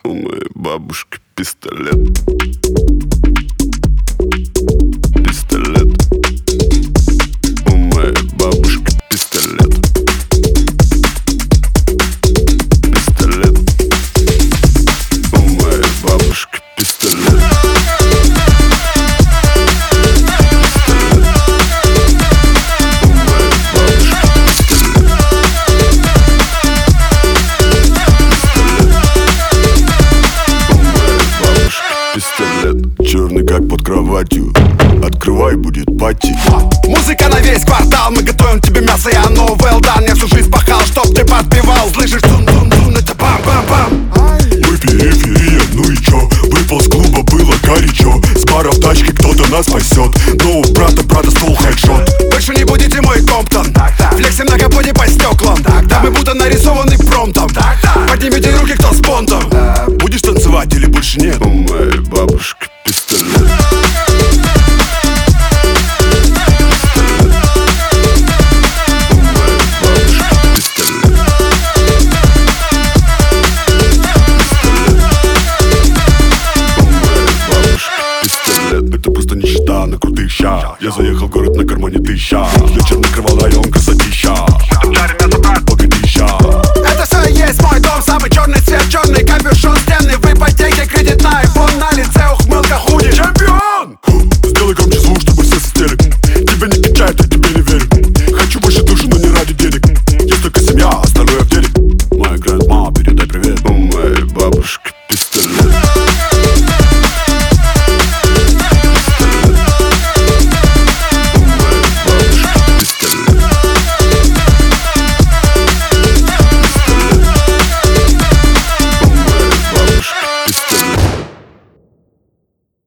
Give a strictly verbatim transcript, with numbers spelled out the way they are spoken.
У моей бабушки пистолет. Пистолет. У моей бабушки пистолет. Пистолет. У моей бабушки пистолет. Черный как под кроватью. Открывай, будет пати. Музыка на весь квартал. Мы готовим тебе мясо, и оно well done. Я всю жизнь пахал, чтоб ты подпевал. Слышишь, тун-тун-тун, это бам-бам-бам. Мы периферия, ну и чё? Выпал с клуба, было горячо. С бара в тачке кто-то нас спасет. Но у брата, брата ствол хедшот. Больше не будете мой Комптон. Флекси на капоте по стеклам. Да мы будто нарисованы промптом. Поднимите руки, кто с понтом. Будешь танцевать или больше нет? У моей бабушки пистолет. Это просто нищета на крутых ща. Я заехал в город на кармане тысяча. Вечер